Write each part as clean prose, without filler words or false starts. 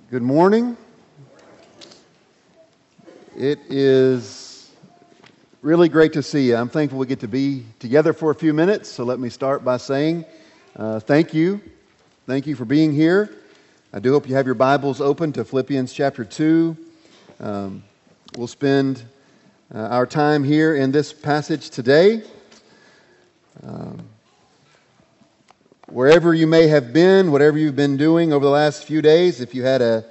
Good morning. It is really great to see you. I'm thankful we get to be together for a few minutes. So let me start by saying thank you. Thank you for being here. I do hope you have your Bibles open to Philippians chapter 2. We'll spend our time here in this passage today. Wherever you may have been, whatever you've been doing over the last few days, if you had a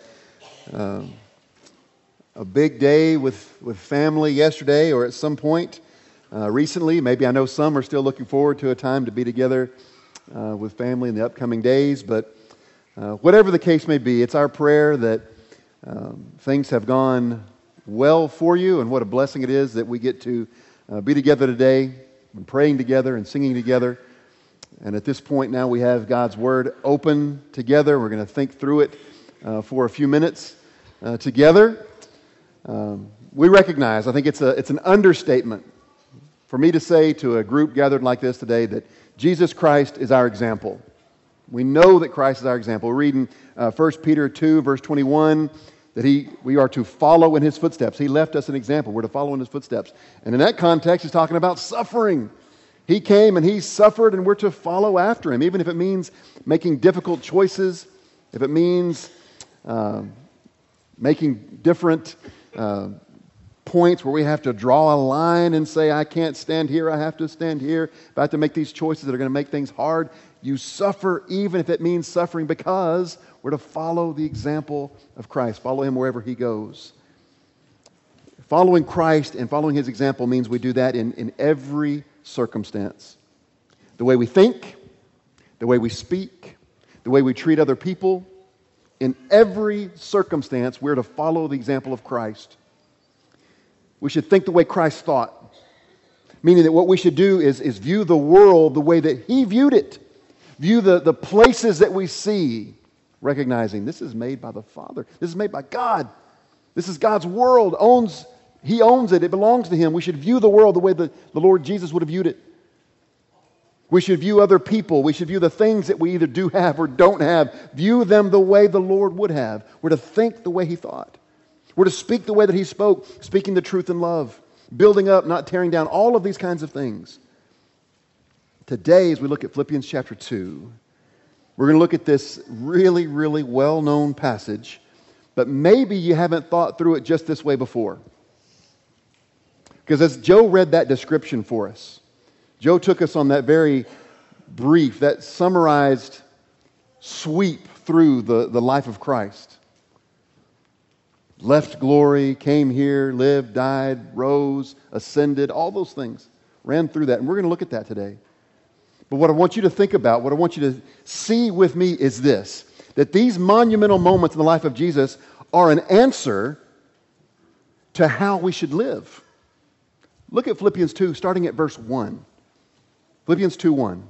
big day with family yesterday or at some point recently, maybe I know some are still looking forward to a time to be together with family in the upcoming days, but whatever the case may be, it's our prayer that things have gone well for you, and what a blessing it is that we get to be together today and praying together and singing together. And at this point now we have God's Word open together. We're going to think through it for a few minutes together. We recognize, I think it's an understatement for me to say to a group gathered like this today that Jesus Christ is our example. We know that Christ is our example. We're reading 1 Peter 2, verse 21, that we are to follow in His footsteps. He left us an example. We're to follow in His footsteps. And in that context, He's talking about suffering. He came and He suffered, and we're to follow after Him, even if it means making difficult choices, if it means making different points where we have to draw a line and say, I can't stand here, I have to stand here. If I have to make these choices that are going to make things hard, you suffer even if it means suffering, because we're to follow the example of Christ, follow Him wherever He goes. Following Christ and following His example means we do that in every circumstance. The way we think, the way we speak, the way we treat other people. In every circumstance, we're to follow the example of Christ. We should think the way Christ thought. Meaning that what we should do is view the world the way that He viewed it. View the places that we see, recognizing this is made by the Father. This is made by God. This is God's world. He owns it. It belongs to Him. We should view the world the way the Lord Jesus would have viewed it. We should view other people. We should view the things that we either do have or don't have. View them the way the Lord would have. We're to think the way He thought. We're to speak the way that He spoke, speaking the truth in love, building up, not tearing down, all of these kinds of things. Today, as we look at Philippians chapter 2, we're going to look at this really, really well-known passage, but maybe you haven't thought through it just this way before. Because as Joe read that description for us, Joe took us on that very brief, that summarized sweep through the life of Christ. Left glory, came here, lived, died, rose, ascended, all those things. Ran through that, and we're going to look at that today. But what I want you to think about, what I want you to see with me is this, that these monumental moments in the life of Jesus are an answer to how we should live. Look at Philippians 2, starting at verse 1. Philippians 2:1.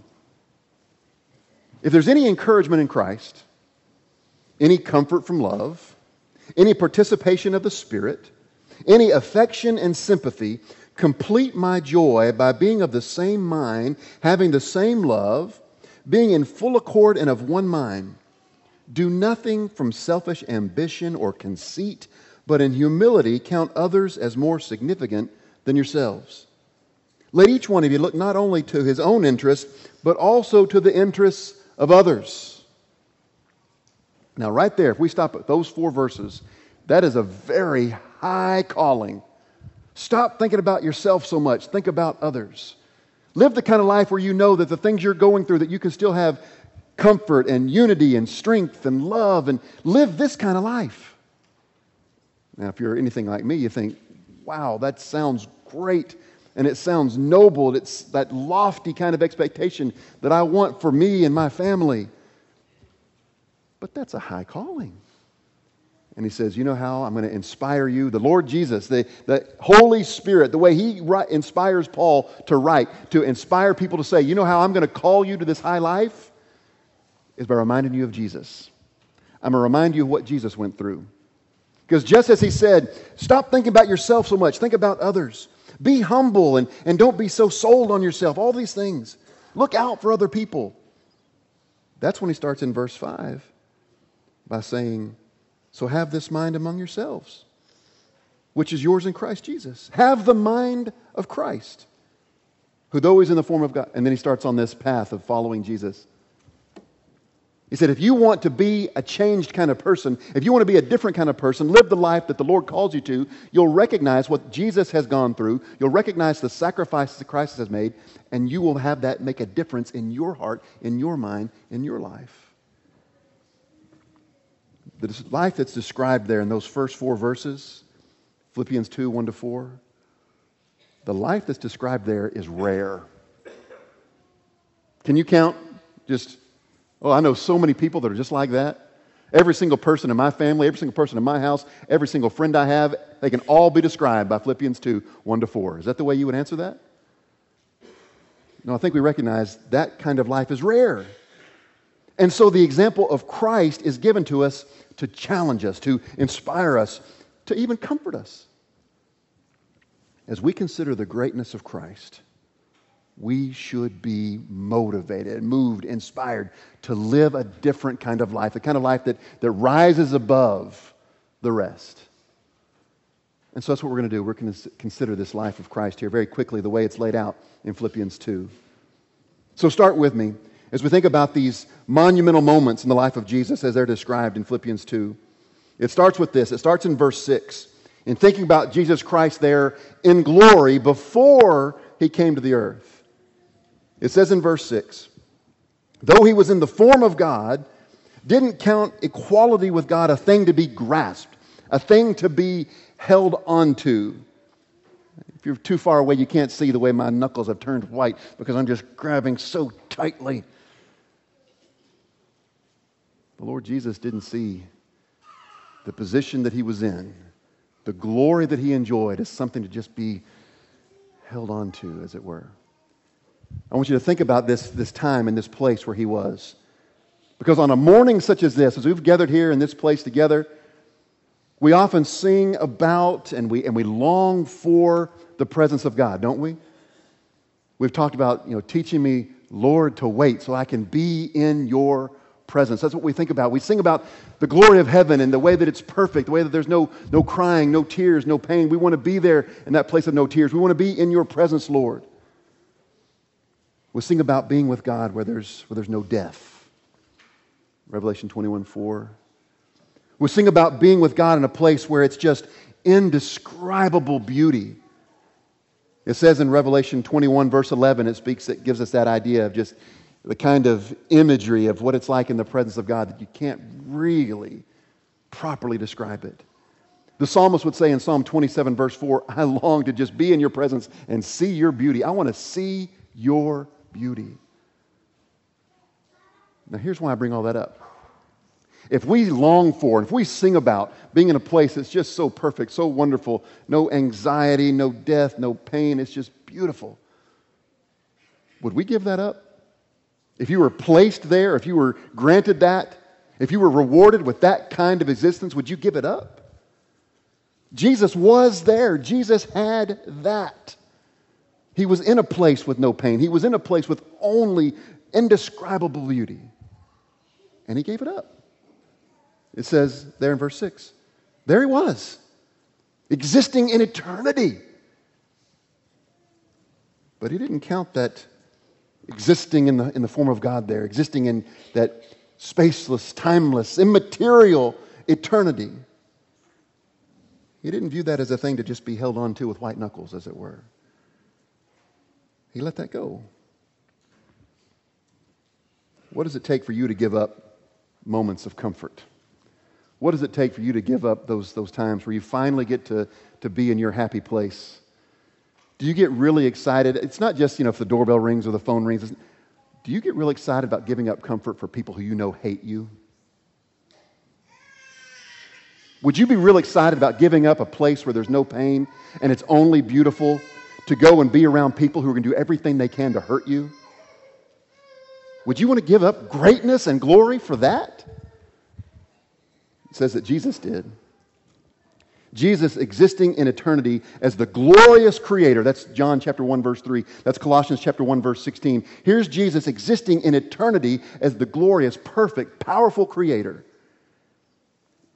If there's any encouragement in Christ, any comfort from love, any participation of the Spirit, any affection and sympathy, complete my joy by being of the same mind, having the same love, being in full accord and of one mind. Do nothing from selfish ambition or conceit, but in humility count others as more significant than yourselves. Let each one of you look not only to his own interests, but also to the interests of others. Now right there, if we stop at those 4 verses, that is a very high calling. Stop thinking about yourself so much. Think about others. Live the kind of life where you know that the things you're going through, that you can still have comfort and unity and strength and love, and live this kind of life. Now, if you're anything like me, you think, wow, that sounds great, and it sounds noble. It's that lofty kind of expectation that I want for me and my family. But that's a high calling. And He says, you know how I'm going to inspire you? The Lord Jesus, the Holy Spirit, the way He inspires Paul to write, to inspire people to say, you know how I'm going to call you to this high life? Is by reminding you of Jesus. I'm going to remind you of what Jesus went through. Because just as He said, stop thinking about yourself so much. Think about others. Be humble and don't be so sold on yourself. All these things. Look out for other people. That's when He starts in verse 5 by saying, So have this mind among yourselves, which is yours in Christ Jesus. Have the mind of Christ, who though he's in the form of God, and then he starts on this path of following Jesus. He said, if you want to be a changed kind of person, if you want to be a different kind of person, live the life that the Lord calls you to, you'll recognize what Jesus has gone through, you'll recognize the sacrifices that Christ has made, and you will have that make a difference in your heart, in your mind, in your life. The life that's described there in those first 4 verses, Philippians 2, 1-4, the life that's described there is rare. Can you count I know so many people that are just like that. Every single person in my family, every single person in my house, every single friend I have, they can all be described by Philippians 2, 1-4. Is that the way you would answer that? No, I think we recognize that kind of life is rare. And so the example of Christ is given to us to challenge us, to inspire us, to even comfort us. As we consider the greatness of Christ, we should be motivated, moved, inspired to live a different kind of life, the kind of life that rises above the rest. And so that's what we're going to do. We're going to consider this life of Christ here very quickly, the way it's laid out in Philippians 2. So start with me as we think about these monumental moments in the life of Jesus as they're described in Philippians 2. It starts with this. It starts in verse 6. In thinking about Jesus Christ there in glory before he came to the earth. It says in verse 6, though he was in the form of God, didn't count equality with God a thing to be grasped, a thing to be held onto. If you're too far away, you can't see the way my knuckles have turned white because I'm just grabbing so tightly. The Lord Jesus didn't see the position that he was in, the glory that he enjoyed, as something to just be held onto, as it were. I want you to think about this time and this place where he was. Because on a morning such as this, as we've gathered here in this place together, we often sing about and we long for the presence of God, don't we? We've talked about, teaching me, Lord, to wait so I can be in your presence. That's what we think about. We sing about the glory of heaven and the way that it's perfect, the way that there's no crying, no tears, no pain. We want to be there in that place of no tears. We want to be in your presence, Lord. We sing about being with God where there's no death. Revelation 21:4. We sing about being with God in a place where it's just indescribable beauty. It says in Revelation 21 verse 11, it gives us that idea of just the kind of imagery of what it's like in the presence of God that you can't really properly describe it. The psalmist would say in Psalm 27 verse 4, I long to just be in your presence and see your beauty. I want to see your beauty. Now here's why I bring all that up. If we long for, if we sing about being in a place that's just so perfect, so wonderful, no anxiety, no death, no pain, it's just beautiful, would we give that up? If you were placed there, if you were granted that, if you were rewarded with that kind of existence, would you give it up? Jesus was there. Jesus had that. He was in a place with no pain. He was in a place with only indescribable beauty. And he gave it up. It says there in verse 6, there he was, existing in eternity. But he didn't count that existing in the form of God there, existing in that spaceless, timeless, immaterial eternity. He didn't view that as a thing to just be held on to with white knuckles, as it were. He let that go. What does it take for you to give up moments of comfort? What does it take for you to give up those times where you finally get to be in your happy place? Do you get really excited? It's not just, if the doorbell rings or the phone rings. Do you get really excited about giving up comfort for people who you know hate you? Would you be real excited about giving up a place where there's no pain and it's only beautiful to go and be around people who are going to do everything they can to hurt you? Would you want to give up greatness and glory for that? It says that Jesus did. Jesus existing in eternity as the glorious creator. That's John chapter 1 verse 3. That's Colossians chapter 1 verse 16. Here's Jesus existing in eternity as the glorious, perfect, powerful creator.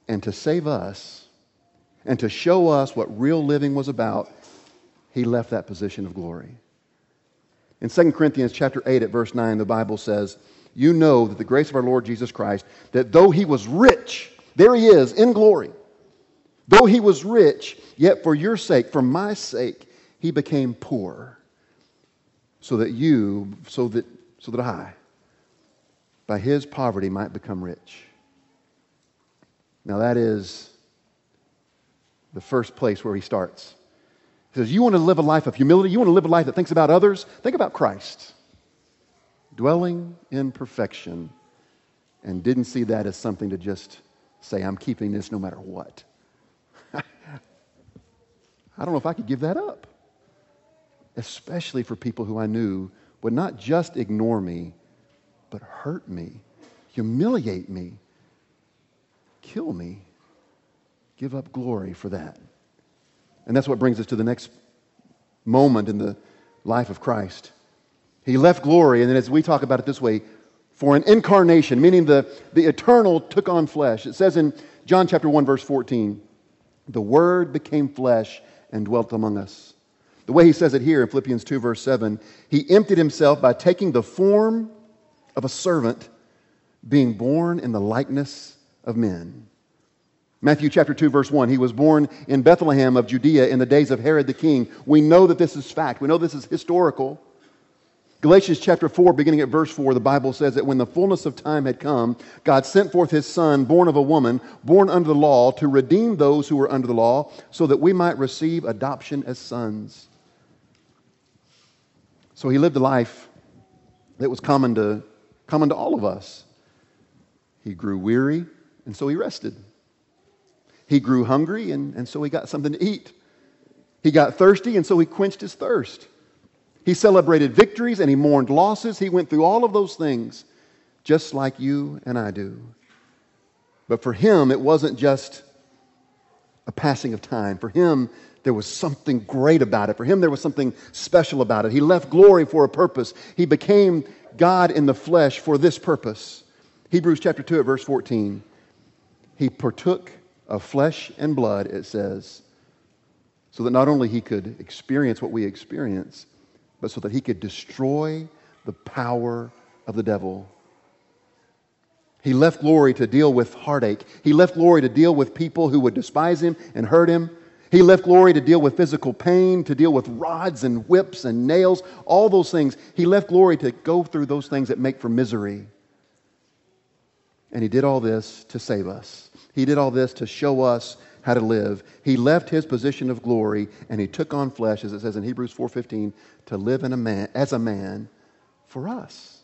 and to save us and to show us what real living was about, he left that position of glory. In 2 Corinthians chapter 8 at verse 9, the Bible says, you know that the grace of our Lord Jesus Christ, that though he was rich, there he is in glory, though he was rich, yet for your sake, for my sake, he became poor, so that I, by his poverty, might become rich. Now that is the first place where he starts. He says, you want to live a life of humility? You want to live a life that thinks about others? Think about Christ, dwelling in perfection, and didn't see that as something to just say, I'm keeping this no matter what. I don't know if I could give that up, especially for people who I knew would not just ignore me, but hurt me, humiliate me, kill me, give up glory for that. And that's what brings us to the next moment in the life of Christ. He left glory, and then as we talk about it this way, for an incarnation, meaning the eternal took on flesh. It says in John chapter 1, verse 14, the Word became flesh and dwelt among us. The way he says it here in Philippians 2, verse 7, he emptied himself by taking the form of a servant, being born in the likeness of men. Matthew chapter 2, verse 1, he was born in Bethlehem of Judea in the days of Herod the king. We know that this is fact. We know this is historical. Galatians chapter 4, beginning at verse 4, the Bible says that when the fullness of time had come, God sent forth his Son, born of a woman, born under the law, to redeem those who were under the law, so that we might receive adoption as sons. So he lived a life that was common to all of us. He grew weary, and so he rested. He grew hungry, and so he got something to eat. He got thirsty, and so he quenched his thirst. He celebrated victories, and he mourned losses. He went through all of those things, just like you and I do. But for him, it wasn't just a passing of time. For him, there was something great about it. For him, there was something special about it. He left glory for a purpose. He became God in the flesh for this purpose. Hebrews chapter 2 at verse 14. He partook of flesh and blood, it says, so that not only he could experience what we experience, but so that he could destroy the power of the devil. He left glory to deal with heartache. He left glory to deal with people who would despise him and hurt him. He left glory to deal with physical pain, to deal with rods and whips and nails, all those things. He left glory to go through those things that make for misery. And he did all this to save us. He did all this to show us how to live. He left his position of glory and he took on flesh, as it says in Hebrews 4:15, to live as a man for us.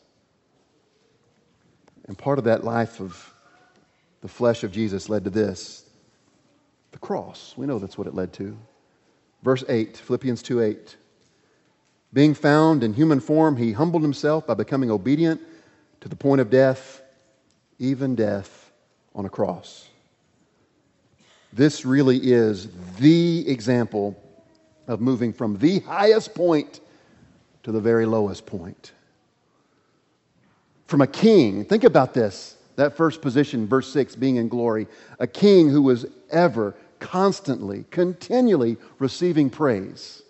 And part of that life of the flesh of Jesus led to this, the cross. We know that's what it led to. Verse 8, Philippians 2:8. Being found in human form, he humbled himself by becoming obedient to the point of death, even death on a cross. This really is the example of moving from the highest point to the very lowest point. From a king, think about this, that first position, verse 6, being in glory. A king who was ever, constantly, continually receiving praise.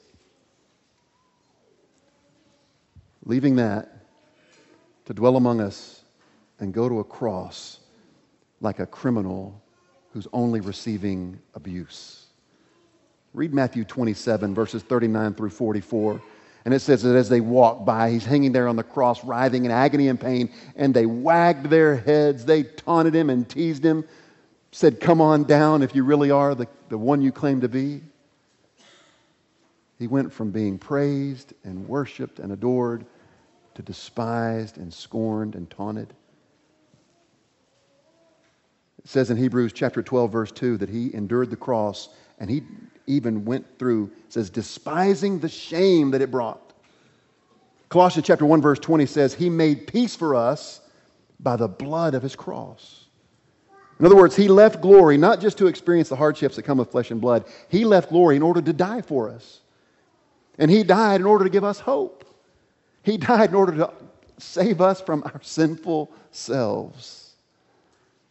Leaving that to dwell among us and go to a cross like a criminal who's only receiving abuse. Read Matthew 27, verses 39 through 44. And it says that as they walked by, he's hanging there on the cross, writhing in agony and pain, and they wagged their heads. They taunted him and teased him, said, come on down if you really are the one you claim to be. He went from being praised and worshiped and adored to despised and scorned and taunted. It says in Hebrews chapter 12, verse 2, that he endured the cross and he even went through, it says, despising the shame that it brought. Colossians chapter 1, verse 20 says, he made peace for us by the blood of his cross. In other words, he left glory not just to experience the hardships that come with flesh and blood. He left glory in order to die for us. And he died in order to give us hope. He died in order to save us from our sinful selves.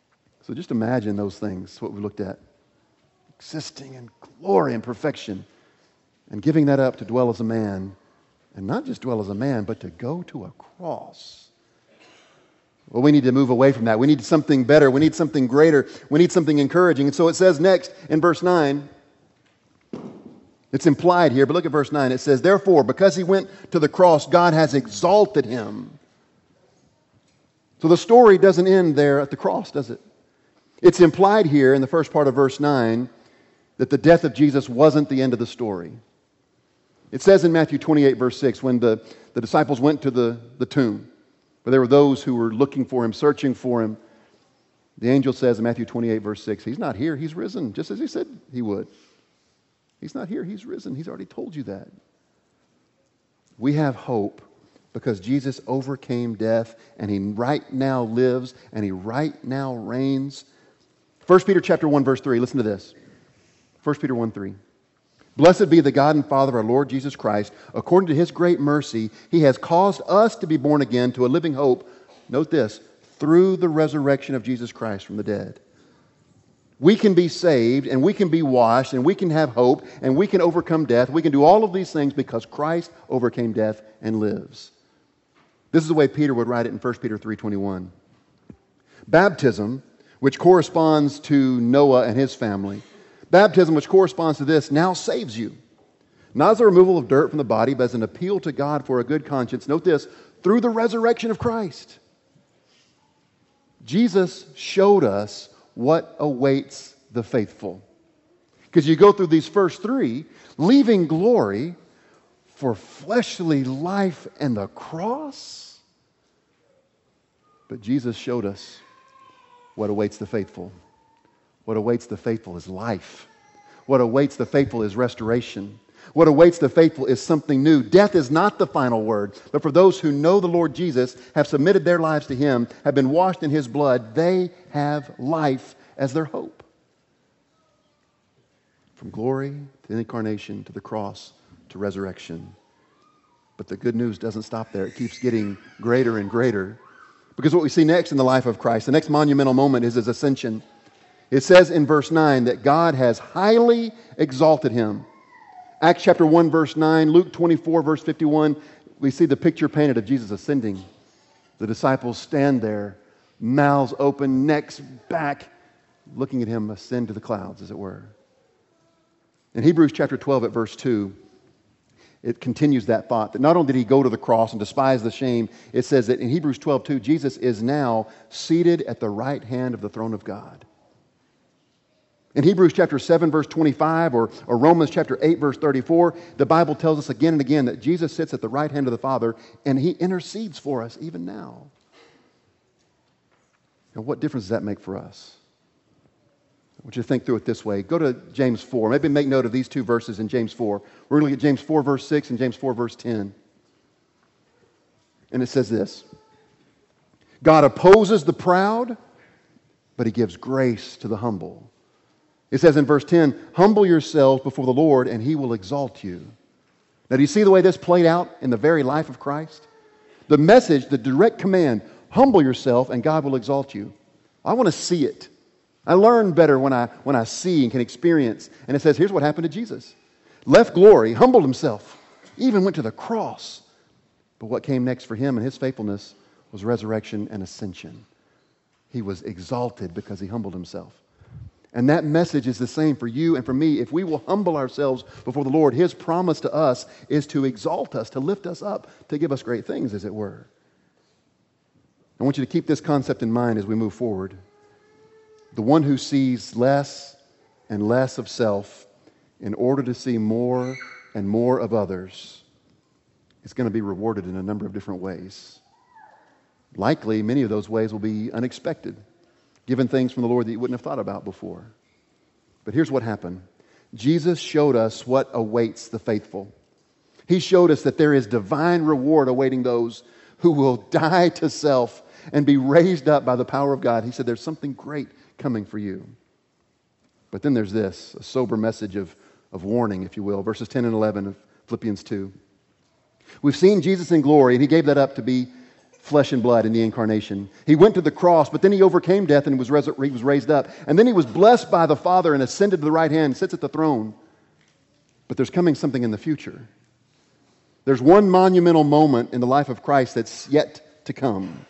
So just imagine those things, what we looked at. Existing in glory and perfection, and giving that up to dwell as a man, and not just dwell as a man, but to go to a cross. Well, we need to move away from that. We need something better. We need something greater. We need something encouraging. And so it says next in verse 9, it's implied here, but look at verse 9. It says, therefore, because he went to the cross, God has exalted him. So the story doesn't end there at the cross, does it? It's implied here in the first part of verse 9 that the death of Jesus wasn't the end of the story. It says in Matthew 28, verse 6, when the disciples went to the tomb, where there were those who were looking for him, searching for him, the angel says in Matthew 28, verse 6, he's not here, he's risen, just as he said he would. He's not here, he's risen. He's already told you that. We have hope because Jesus overcame death, and he right now lives, and he right now reigns. 1 Peter chapter 1, verse 3, listen to this. 1 Peter 1, 3. Blessed be the God and Father of our Lord Jesus Christ. According to his great mercy, he has caused us to be born again to a living hope. Note this, through the resurrection of Jesus Christ from the dead. We can be saved, and we can be washed, and we can have hope, and we can overcome death. We can do all of these things because Christ overcame death and lives. This is the way Peter would write it in 1 Peter 3:21. Baptism, which corresponds to Noah and his family, baptism, which corresponds to this, now saves you. Not as a removal of dirt from the body, but as an appeal to God for a good conscience. Note this, through the resurrection of Christ. Jesus showed us what awaits the faithful. Because you go through these first three, leaving glory for fleshly life and the cross. But Jesus showed us what awaits the faithful. What awaits the faithful is life. What awaits the faithful is restoration. What awaits the faithful is something new. Death is not the final word, but for those who know the Lord Jesus, have submitted their lives to him, have been washed in his blood, they have life as their hope. From glory to the incarnation, to the cross, to resurrection. But the good news doesn't stop there. It keeps getting greater and greater. Because what we see next in the life of Christ, the next monumental moment is his ascension. It says in verse 9 that God has highly exalted him. Acts chapter 1, verse 9, Luke 24, verse 51, we see the picture painted of Jesus ascending. The disciples stand there, mouths open, necks back, looking at him ascend to the clouds, as it were. In Hebrews chapter 12 at verse 2, it continues that thought, that not only did he go to the cross and despise the shame, it says that in Hebrews 12:2, Jesus is now seated at the right hand of the throne of God. In Hebrews chapter 7, verse 25, or Romans chapter 8, verse 34, the Bible tells us again and again that Jesus sits at the right hand of the Father and he intercedes for us even now. Now, what difference does that make for us? I want you to think through it this way. Go to James 4. Maybe make note of these two verses in James 4. We're going to look at James 4, verse 6 and James 4, verse 10. And it says this: God opposes the proud, but he gives grace to the humble. It says in verse 10, humble yourselves before the Lord and he will exalt you. Now, do you see the way this played out in the very life of Christ? The message, the direct command, humble yourself and God will exalt you. I want to see it. I learn better when I see and can experience. And it says, here's what happened to Jesus. Left glory, humbled himself, even went to the cross. But what came next for him and his faithfulness was resurrection and ascension. He was exalted because he humbled himself. And that message is the same for you and for me. If we will humble ourselves before the Lord, his promise to us is to exalt us, to lift us up, to give us great things, as it were. I want you to keep this concept in mind as we move forward. The one who sees less and less of self in order to see more and more of others is going to be rewarded in a number of different ways. Likely, many of those ways will be unexpected, given things from the Lord that you wouldn't have thought about before. But here's what happened. Jesus showed us what awaits the faithful. He showed us that there is divine reward awaiting those who will die to self and be raised up by the power of God. He said there's something great coming for you. But then there's this, a sober message of warning, if you will. Verses 10 and 11 of Philippians 2. We've seen Jesus in glory, and he gave that up to be flesh and blood in the incarnation. He went to the cross, but then he overcame death and was raised up. And then he was blessed by the Father and ascended to the right hand, sits at the throne. But there's coming something in the future. There's one monumental moment in the life of Christ that's yet to come.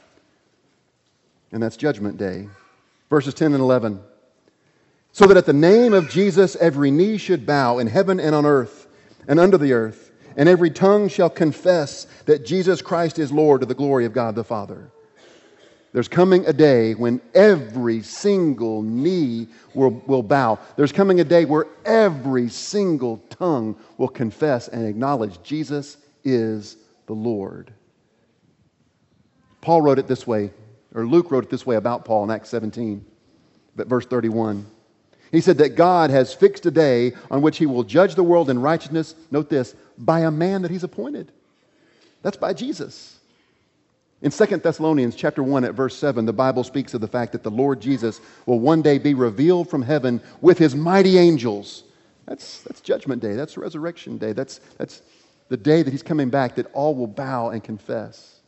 And that's Judgment Day. Verses 10 and 11. So that at the name of Jesus every knee should bow in heaven and on earth and under the earth, and every tongue shall confess that Jesus Christ is Lord to the glory of God the Father. There's coming a day when every single knee will bow. There's coming a day where every single tongue will confess and acknowledge Jesus is the Lord. Paul wrote it this way, or Luke wrote it this way about Paul in Acts 17, but verse 31. He said that God has fixed a day on which he will judge the world in righteousness, note this, by a man that he's appointed. That's by Jesus. In 2 Thessalonians chapter 1 at verse 7, the Bible speaks of the fact that the Lord Jesus will one day be revealed from heaven with his mighty angels. That's Judgment Day. That's Resurrection Day. That's the day that he's coming back, that all will bow and confess.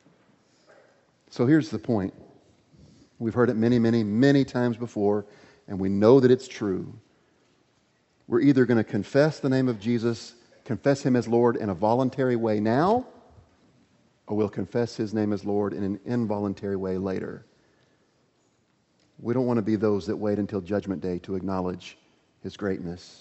So here's the point. We've heard it many, many, many times before, and we know that it's true. We're either going to confess the name of Jesus, confess him as Lord in a voluntary way now, or we'll confess his name as Lord in an involuntary way later. We don't want to be those that wait until Judgment Day to acknowledge his greatness.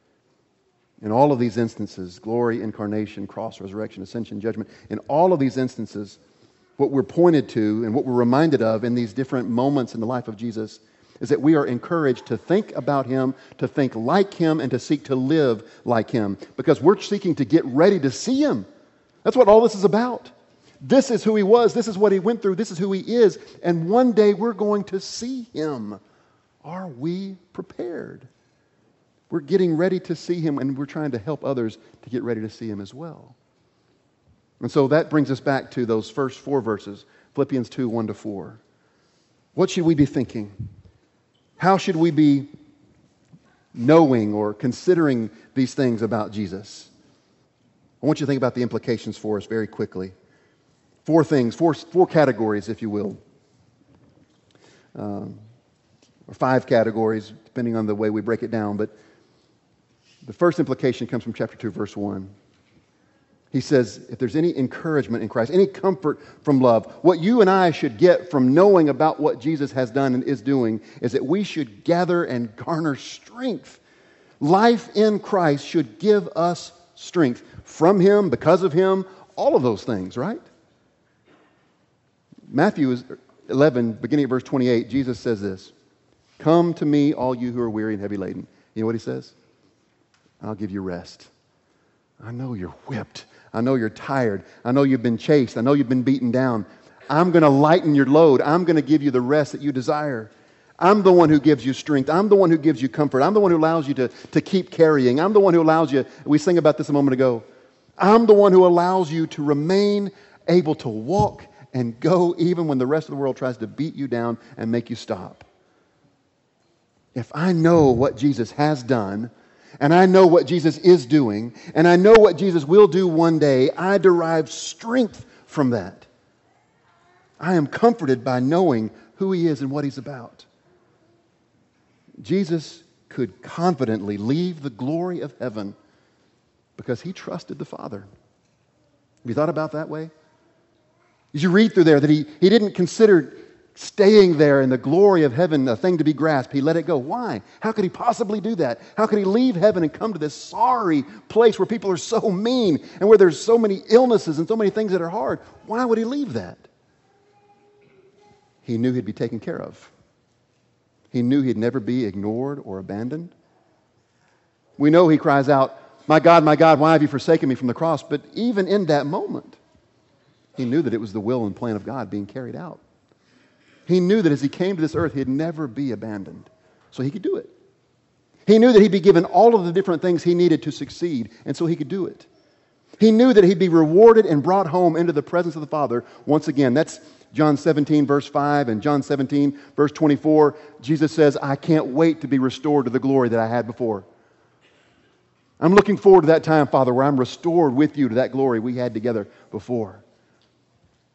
In all of these instances, glory, incarnation, cross, resurrection, ascension, judgment, in all of these instances, what we're pointed to and what we're reminded of in these different moments in the life of Jesus is that we are encouraged to think about him, to think like him, and to seek to live like him, because we're seeking to get ready to see him. That's what all this is about. This is who he was. This is what he went through. This is who he is. And one day we're going to see him. Are we prepared? We're getting ready to see him, and we're trying to help others to get ready to see him as well. And so that brings us back to those first 4 verses, Philippians 2, 1-4. What should we be thinking? How should we be knowing or considering these things about Jesus? I want you to think about the implications for us very quickly. 4 things, four categories, if you will. Or 5 categories, depending on the way we break it down. But the first implication comes from chapter 2, verse 1. He says, if there's any encouragement in Christ, any comfort from love, what you and I should get from knowing about what Jesus has done and is doing is that we should gather and garner strength. Life in Christ should give us strength from him, because of him, all of those things, right? Matthew 11, beginning at verse 28, Jesus says this, "Come to me, all you who are weary and heavy laden." You know what he says? "I'll give you rest." I know you're whipped. I know you're tired. I know you've been chased. I know you've been beaten down. I'm going to lighten your load. I'm going to give you the rest that you desire. I'm the one who gives you strength. I'm the one who gives you comfort. I'm the one who allows you to keep carrying. I'm the one who allows you, we sang about this a moment ago. I'm the one who allows you to remain able to walk and go even when the rest of the world tries to beat you down and make you stop. If I know what Jesus has done, and I know what Jesus is doing, and I know what Jesus will do one day, I derive strength from that. I am comforted by knowing who he is and what he's about. Jesus could confidently leave the glory of heaven because he trusted the Father. Have you thought about that way? As you read through there that he didn't consider staying there in the glory of heaven a thing to be grasped. He let it go. Why? How could he possibly do that? How could he leave heaven and come to this sorry place where people are so mean and where there's so many illnesses and so many things that are hard? Why would he leave that? He knew he'd be taken care of. He knew he'd never be ignored or abandoned. We know he cries out, my God, why have you forsaken me?" from the cross. But even in that moment, he knew that it was the will and plan of God being carried out. He knew that as he came to this earth, he'd never be abandoned. So he could do it. He knew that he'd be given all of the different things he needed to succeed, and so he could do it. He knew that he'd be rewarded and brought home into the presence of the Father once again. That's John 17, verse 5, and John 17, verse 24. Jesus says, "I can't wait to be restored to the glory that I had before. I'm looking forward to that time, Father, where I'm restored with you to that glory we had together before."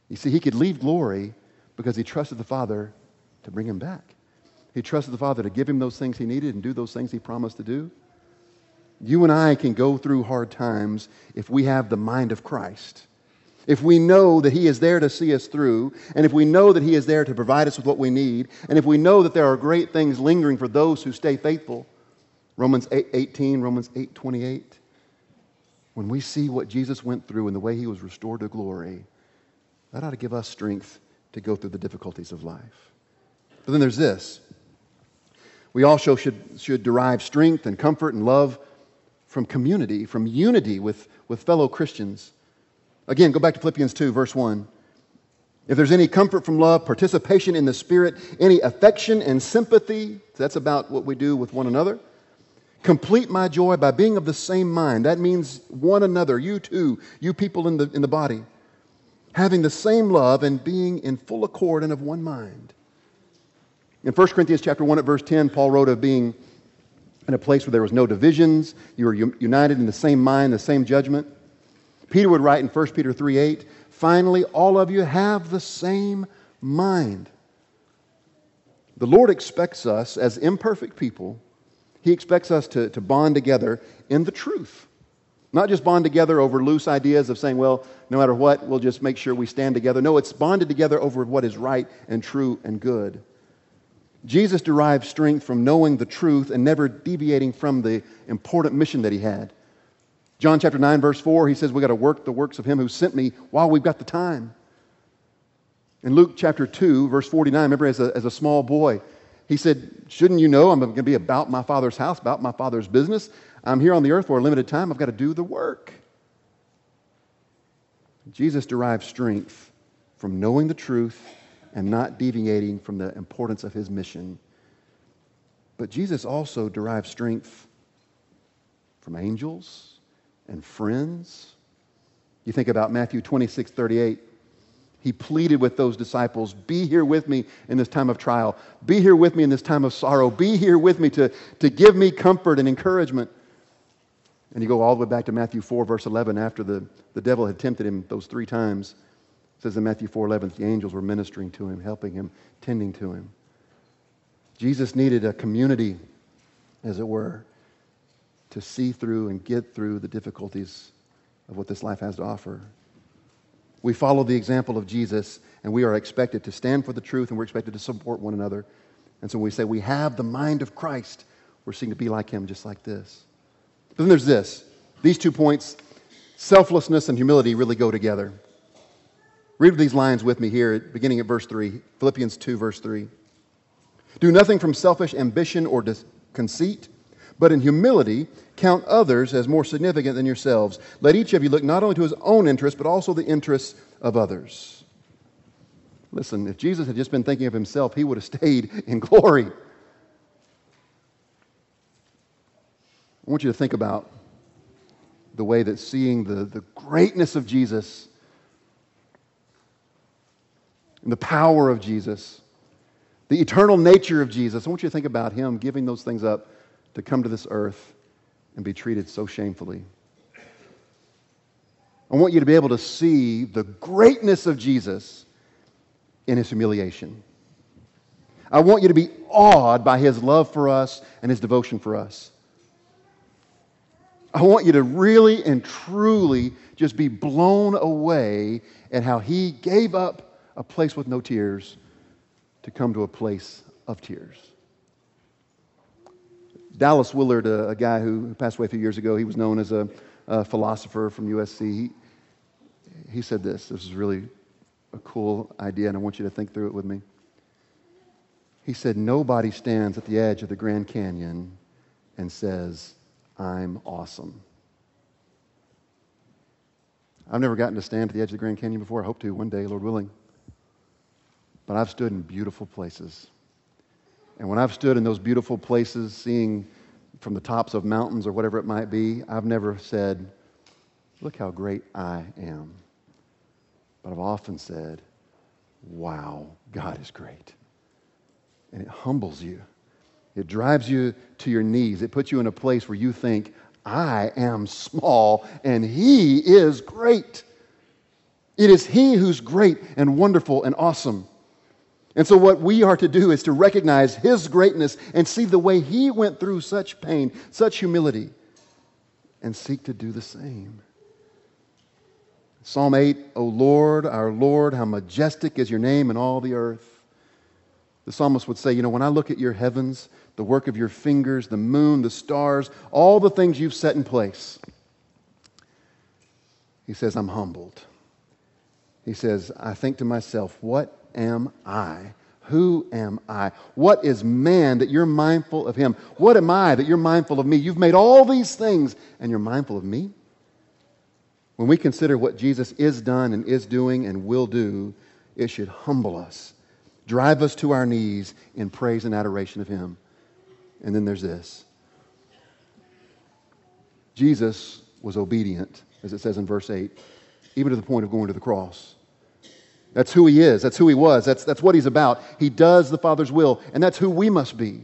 You see, he could leave glory because he trusted the Father to bring him back. He trusted the Father to give him those things he needed and do those things he promised to do. You and I can go through hard times if we have the mind of Christ. If we know that he is there to see us through, and if we know that he is there to provide us with what we need, and if we know that there are great things lingering for those who stay faithful, Romans 8:18, Romans 8:28, when we see what Jesus went through and the way he was restored to glory, that ought to give us strength to go through the difficulties of life. But then there's this. We also should derive strength and comfort and love from community, from unity with fellow Christians. Again, go back to Philippians 2, verse 1. If there's any comfort from love, participation in the Spirit, any affection and sympathy, that's about what we do with one another, complete my joy by being of the same mind. That means one another, you too, you people in the body, having the same love and being in full accord and of one mind. In 1 Corinthians chapter 1 at verse 10, Paul wrote of being in a place where there was no divisions. You were united in the same mind, the same judgment. Peter would write in 1 Peter 3:8, finally, all of you have the same mind. The Lord expects us as imperfect people, he expects us to bond together in the truth. Not just bond together over loose ideas of saying, well, no matter what, we'll just make sure we stand together. No, it's bonded together over what is right and true and good. Jesus derived strength from knowing the truth and never deviating from the important mission that he had. John chapter 9, verse 4, he says we've got to work the works of him who sent me while we've got the time. In Luke chapter 2, verse 49, remember as a small boy, he said, shouldn't you know I'm going to be about my Father's house, about my Father's business? I'm here on the earth for a limited time. I've got to do the work. Jesus derived strength from knowing the truth and not deviating from the importance of his mission. But Jesus also derived strength from angels and friends. You think about Matthew 26:38. He pleaded with those disciples, be here with me in this time of trial. Be here with me in this time of sorrow. Be here with me to give me comfort and encouragement. And you go all the way back to Matthew 4, verse 11, after the devil had tempted him those 3 times. It says in Matthew 4:11, the angels were ministering to him, helping him, tending to him. Jesus needed a community, as it were, to see through and get through the difficulties of what this life has to offer. We follow the example of Jesus, and we are expected to stand for the truth, and we're expected to support one another. And so when we say we have the mind of Christ, we're seeking to be like him just like this. But then there's this. These 2 points, selflessness and humility, really go together. Read these lines with me here, beginning at verse 3, Philippians 2, verse 3. Do nothing from selfish ambition or conceit, but in humility count others as more significant than yourselves. Let each of you look not only to his own interests, but also the interests of others. Listen, if Jesus had just been thinking of himself, he would have stayed in glory. I want you to think about the way that seeing the greatness of Jesus and the power of Jesus, the eternal nature of Jesus, I want you to think about him giving those things up to come to this earth and be treated so shamefully. I want you to be able to see the greatness of Jesus in his humiliation. I want you to be awed by his love for us and his devotion for us. I want you to really and truly just be blown away at how he gave up a place with no tears to come to a place of tears. Dallas Willard, a guy who passed away a few years ago, he was known as a philosopher from USC. He said this. This is really a cool idea, and I want you to think through it with me. He said, nobody stands at the edge of the Grand Canyon and says, I'm awesome. I've never gotten to stand at the edge of the Grand Canyon before. I hope to one day, Lord willing. But I've stood in beautiful places. And when I've stood in those beautiful places, seeing from the tops of mountains or whatever it might be, I've never said, look how great I am. But I've often said, wow, God is great. And it humbles you. It drives you to your knees. It puts you in a place where you think, I am small and he is great. It is He who's great and wonderful and awesome. And so what we are to do is to recognize His greatness and see the way He went through such pain, such humility, and seek to do the same. Psalm 8, O Lord, our Lord, how majestic is your name in all the earth. The psalmist would say, when I look at your heavens, the work of your fingers, the moon, the stars, all the things you've set in place, he says, I'm humbled. He says, I think to myself, what am I? Who am I? What is man that you're mindful of him? What am I that you're mindful of me? You've made all these things and you're mindful of me? When we consider what Jesus is done and is doing and will do, it should humble us, drive us to our knees in praise and adoration of Him. And then there's this. Jesus was obedient, as it says in verse 8, even to the point of going to the cross. That's who He is. That's who He was. That's what He's about. He does the Father's will, and that's who we must be.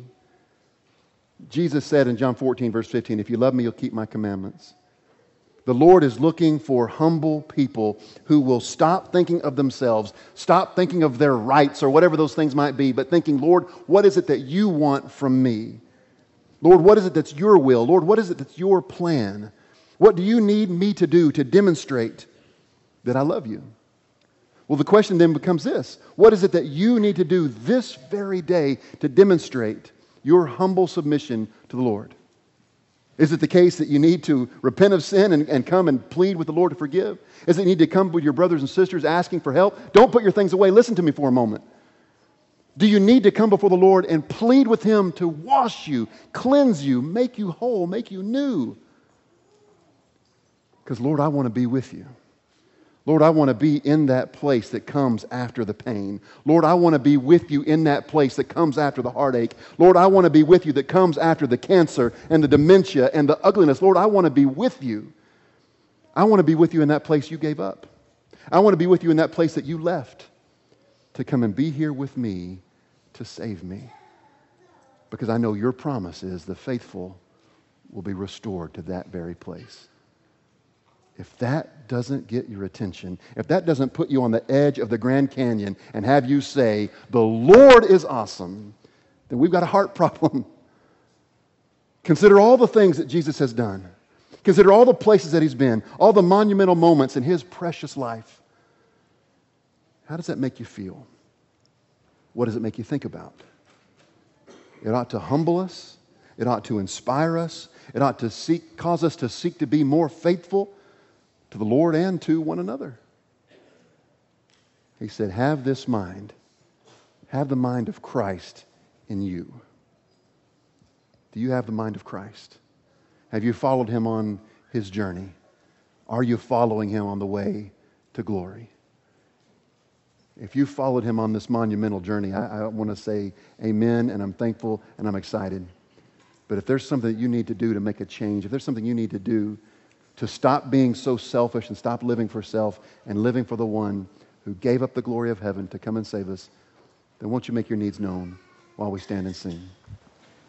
Jesus said in John 14, verse 15, if you love me, you'll keep my commandments. The Lord is looking for humble people who will stop thinking of themselves, stop thinking of their rights or whatever those things might be, but thinking, Lord, what is it that you want from me? Lord, what is it that's your will? Lord, what is it that's your plan? What do you need me to do to demonstrate that I love you? Well, the question then becomes this. What is it that you need to do this very day to demonstrate your humble submission to the Lord? Is it the case that you need to repent of sin and come and plead with the Lord to forgive? Is it you need to come with your brothers and sisters asking for help? Don't put your things away. Listen to me for a moment. Do you need to come before the Lord and plead with Him to wash you, cleanse you, make you whole, make you new? Because, Lord, I want to be with you. Lord, I want to be in that place that comes after the pain. Lord, I want to be with you in that place that comes after the heartache. Lord, I want to be with you that comes after the cancer and the dementia and the ugliness. Lord, I want to be with you. I want to be with you in that place you gave up. I want to be with you in that place that you left to come and be here with me to save me. Because I know your promise is the faithful will be restored to that very place. If that doesn't get your attention, if that doesn't put you on the edge of the Grand Canyon and have you say, the Lord is awesome, then we've got a heart problem. Consider all the things that Jesus has done. Consider all the places that He's been, all the monumental moments in His precious life. How does that make you feel? What does it make you think about? It ought to humble us. It ought to inspire us. It ought to cause us to seek to be more faithful to the Lord and to one another. He said, have this mind. Have the mind of Christ in you. Do you have the mind of Christ? Have you followed Him on His journey? Are you following Him on the way to glory? If you followed Him on this monumental journey, I want to say amen, and I'm thankful and I'm excited. But if there's something that you need to do to make a change, if there's something you need to do to stop being so selfish and stop living for self and living for the one who gave up the glory of heaven to come and save us, then won't you make your needs known while we stand and sing?